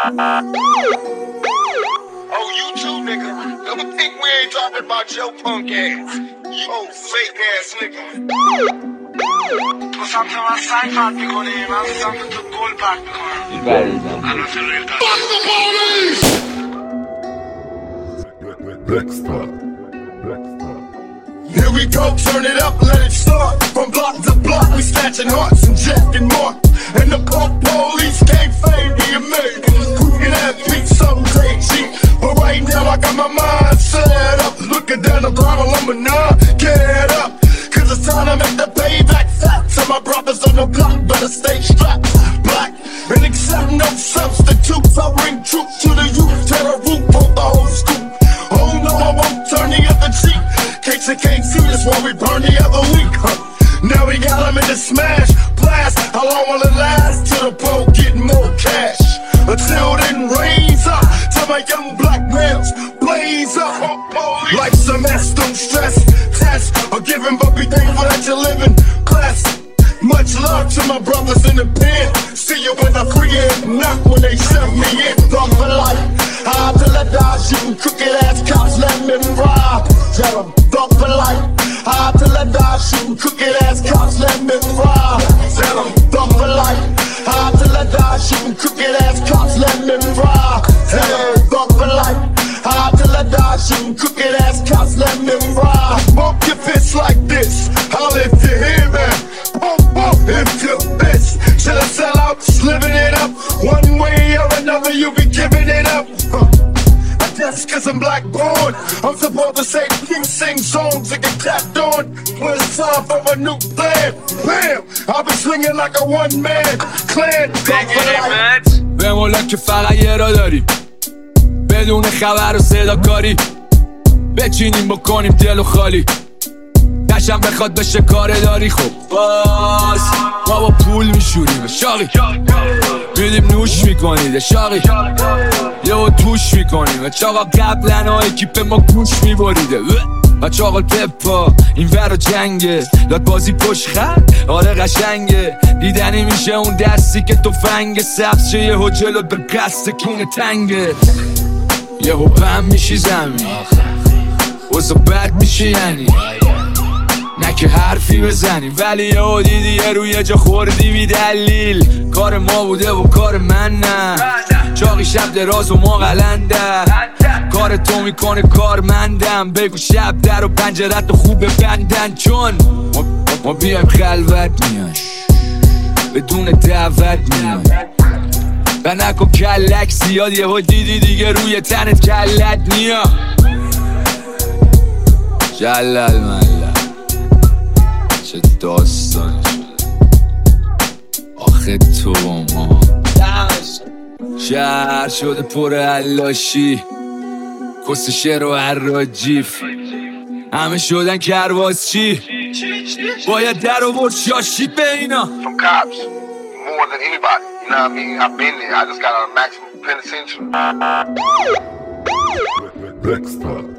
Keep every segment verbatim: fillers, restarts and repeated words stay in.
Oh, you too, nigga. Never think we ain't talking about your punk ass. You old fake ass nigga. تو سمت من سنگ پرد میکنی، من سمت تو گل پرد میکنم. الان جلوی Here we go, turn it up, let it start. From block to block, we snatching hearts and jacking more. And the punk police can't fade me a minute. Who can have beat someday, cheap? But right now I got my mind set up. Looking down the barrel, I'm a nine, get up. Cause it's time to make the payback fat. So my brothers on the block better stay strapped. Black and accept no substitutes. I bring troops to the youth, tear a roof on the whole scoop. Oh no, I won't turn the other cheek. Case you can't see this while we burn the other week, huh? Now we got them in the smash, blast. How long will it last? Till the pro get more cash. Until then, raise up. Tell my young black males, blaze up. Life's a mess, don't stress. Test or giving, but be thankful that you're living. Class. Much love to my brothers in the pen. See you when I free it, not when they shut me in. Thought for life. Hard till I die, shooting crooked ass cops, let me ride. Tell them, thought for life. Hard till I die, shooting crooked ass cops, let me ride. Tell them, thought for life. Hard till I die, shooting crooked ass cops, let me ride. Tell them, thought for life. Hard till I die, shooting crooked ass cops, let me ride. Bump your fists like this, I'll if you hear me. Bump, bump, if you miss. Should I sell out, just living it up. One way or another, you be giving it up. Huh. That's cause I'm black born. I'm supposed to say please sing songs and get clapped on. When it's time for a new plan, bam, I'll be swinging like a one man clan. به مولا که فقط یه را داریم، بدون خبر و صدا کاری بچینیم بکنیم دل و خالی. قشم بخواد بشه کار داری، خب باز ما با پول میشوریم شاقی، میدیم نوش میکنید شاقی، یهو توش میکنیم چاقا. قبلن ها اکیپ ما گوش میبریده بچه آقا تپا این ور جنگه داد بازی پشت خط، آره قشنگه دیدنی میشه اون دستی که تفنگ سبز شه یهو جلوت به قصد کونه تنگه، یهو پم میشی زمین وزا بد میشه یعنی نه که حرفی بزنی، ولی یهو دیدی یه روی یه جا خوردی بی دلیل. کار ما بوده و کار من نه، چاقی شب دراز و ما قلنده، کار تو میکنه کارمندم. بگو شب در و پنجرت و خوب ببندن، چون ما, ما بیایم خلوت میایم بدون دعوت میایم و نکن کلک زیاد، یهو دیدی دیگه روی تنت کلت نیا. جلال ملل چه داستانی شده آخه تو با ما، شهر شده پر علاشی، کس شعر و حراجیف، همه شدن کرواز چی، باید در آورد شاشی به اینا. From cops, more than anybody, you know what I mean? I've been there, I just got out of maximum penitentiary.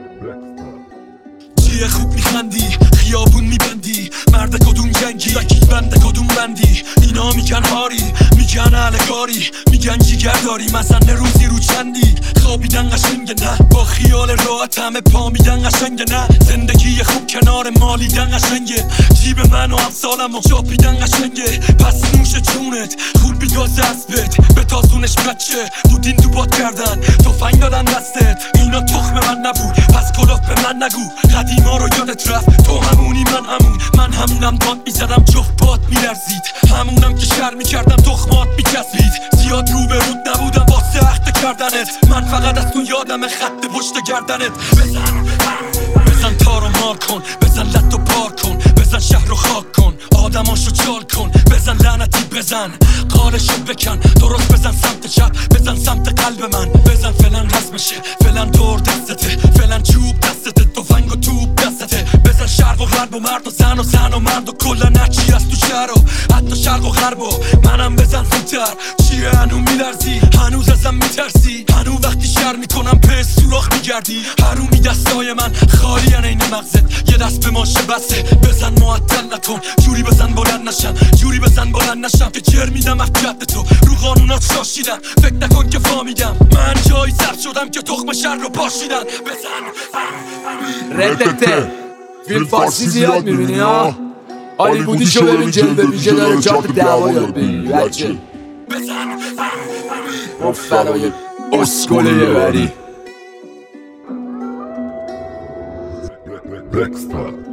چیه خوب میخندی، خیابون میبندی، مرد کدوم جنگی، یکی بنده کدوم بندی، اینا میگن هاری، میگن علگاری، میگن جیگر داری، مثلا روزی رو چندی، خوابیدن قشنگه نه، با خیال راحت همه پا میدن قشنگه نه، زندگی خوب کنار مالیدن قشنگه، جیب من و امثالم و چاپیدن قشنگه، پس نوش چونت خون بیداز اسبت، به تازونش بچه بودین تو باد کردن، تفنگ دادن دستت، اینا تخم من نبود، پس کلاف به من نگو، قدیما رو یادت رفت، تو همونی من همون، من همونم داد میزدم جفت باد میلرزید، همونم که شر میکردم تخمات میچسبید، زیاد رو به رود نبودم واسه اخته کردنت، من فقط از تو یادم خط پشت گردنت. بزن بزن تارو مار کن، بزن لط و پار کن، بزن شهر رو خاک کن، آدماشو چال کن، بزن لعنتی بزن قالشو بکن، درست بزن سمت چپ، بزن سمت قلب من، بزن فلان رزمشه، فلان دور دستته، فلان چوب دستته، تفنگ و توپ دستته، بزن شرق و غرب و مرد و زن و زن و مرد و کلا نچی از تو شهر و حتی شرق و غرب و منم بزن زودتر. چیه هنو میلرزی، هنوز ازم میترسی، هنو وقتی شر میکنم پس سوراخ میگردی حرومی دستای من خالی این مغزت یه دست به ماشه بسه بزن معطل نتون جوری بزن بلند نشم جوری بزن بلند نشم که جر میدم افجد تو رو قانونات شاشیدم فکر نکن که فامیدم من جایی سر شدم که تخم شر رو پاشیدن بزن ردته فیلم فارسی زیاد میبینی ها هالیوودی شو ببین جلوه ویژه داره چارت دعوا یاد بگیری بچه بزن مفرای اسکله یه بری Next time.